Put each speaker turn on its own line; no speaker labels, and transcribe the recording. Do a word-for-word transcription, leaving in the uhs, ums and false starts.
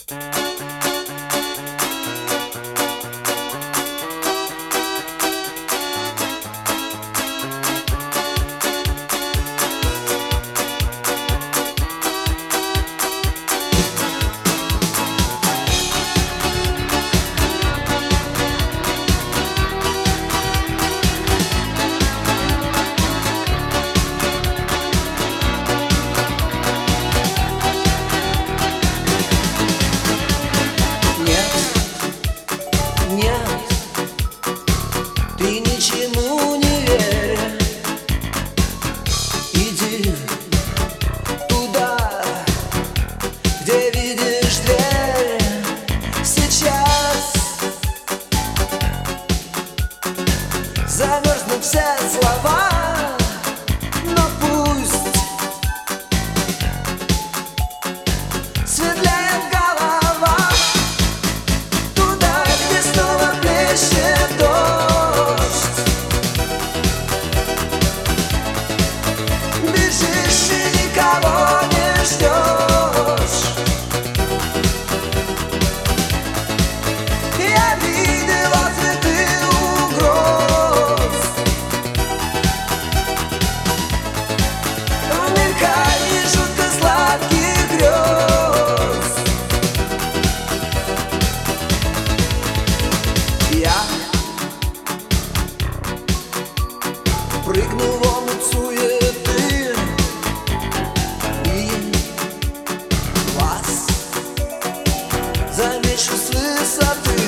Ты ничему не верь, иди туда, где видишь дверь. Сейчас замерзнут все слова, но пусть светлеет голова. Туда, где снова плещет дождь, бежишь и никого не ждешь. Я видел ответы угроз в мелькании жутко сладких грез. Я прыгну в омут суеты и вас замечу с высоты.